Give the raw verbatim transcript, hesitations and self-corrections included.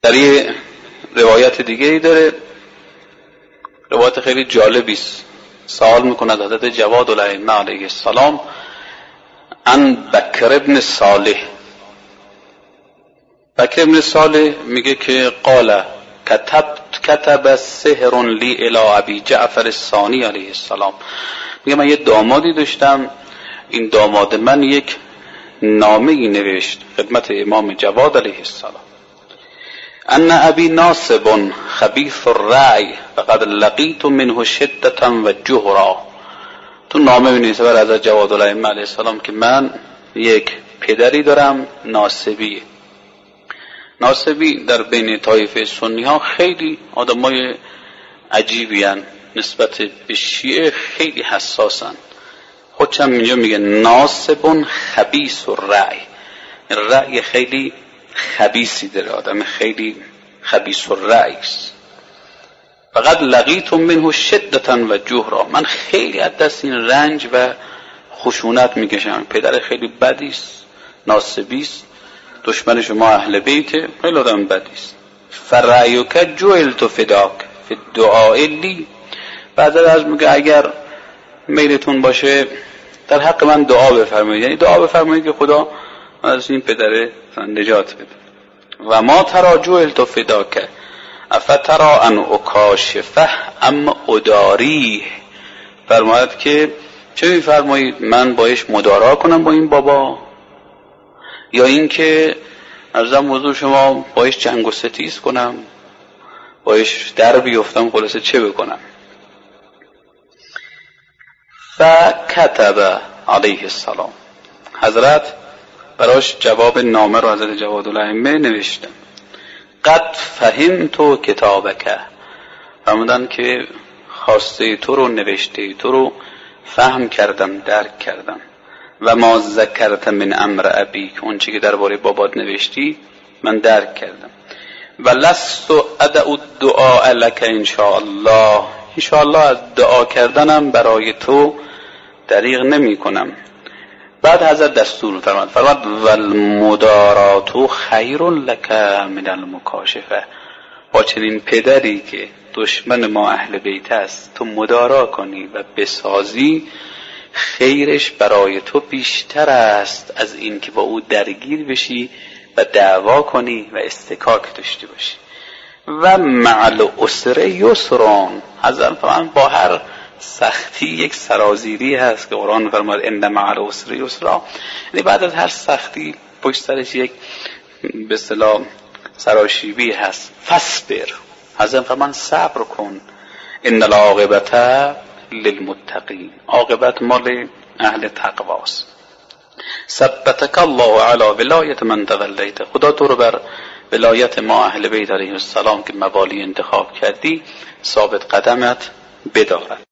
در یه روایت دیگه ای داره، روایت خیلی جالبی است. سوال میکنه حضرت جواد الائمه علیه السلام عن بکر ابن صالح. بکر ابن صالح میگه که قال کتب کتب سحر لی الی ابی جعفر الثانی علیه السلام. میگه من یه دامادی داشتم، این داماد من یک نامه ای نوشت خدمت امام جواد علیه السلام. ان ابی ناصب خبیث الرأی فقد لقیت منه شدة و جهرا. تو نامه می‌نویسه بر حضرت جواد الائمه علیه السلام که من یک پدری دارم ناصبی. ناصبی در بین طایفه سنی ها خیلی آدمای عجیبی هن، نسبت به شیعه خیلی حساسن. خودشم اینجا میگه ناصب خبیث الرأی، رأی خیلی خبیثی داره، آدم خیلی خبیث الرأی است. فقط لقیت منه شدة و جهرا، من خیلی از دست این رنج و خشونت میکشم. پدر خیلی بدی است، ناصبی است، دشمن شما اهل بیت، خیلی آدم بدی است. فرأیک جعلت فداک فی الدعاء لی. بعد از میگه اگر میلتون باشه در حق من دعا بفرمایید، یعنی دعا بفرمایید که خدا از این پدر نجات بده. و ما ترا جعلت فداک افترا ان اکاشفه ام اداریه. فرماید که چه میفرمایید من بایش مدارا کنم با این بابا، یا این که عرضم حضور شما بایش جنگ و ستیز کنم، بایش در بیفتم، خلاصه چه بکنم. فکتب علیه السلام، حضرت براش جواب نامه رو حضرت جواد الائمه نوشتن. قد فهمت کتابک، فرمودن که خواسته تو رو، نوشته تو رو فهم کردم، درک کردم. و ما ذکرت من امر ابیک، اون چی که درباره بابات نوشتی من درک کردم. و لست ادعو الدعاء لک ان شاء الله، ان شاء الله از دعا کردنم برای تو دریغ نمی کنم. بعد حضرت دستور فرمود فرمود والمدارات خیر لک من المکاشفه. با چنین پدری که دشمن ما اهل بیت است تو مدارا کنی و بسازی، خیرش برای تو بیشتر است از این که با او درگیر بشی و دعوا کنی و استکاک داشته باشی. و مع العسر یسران، حضرت فرمود با هر سختی یک سرازیری هست که قرآن فرمود ان مع العسر یسرا، یعنی بعد از هر سختی پشت سرش یک به اصطلاح سراشیبی هست. فاصبر، حضرت فرمود صبر کن. ان العاقبت للمتقین، عاقبت مال اهل تقواست. ثبتک الله علی ولایت من تولیت، خدا تو رو بر ولایت ما اهل بیت علیه السلام که موالی انتخاب کردی ثابت قدمت بدارد.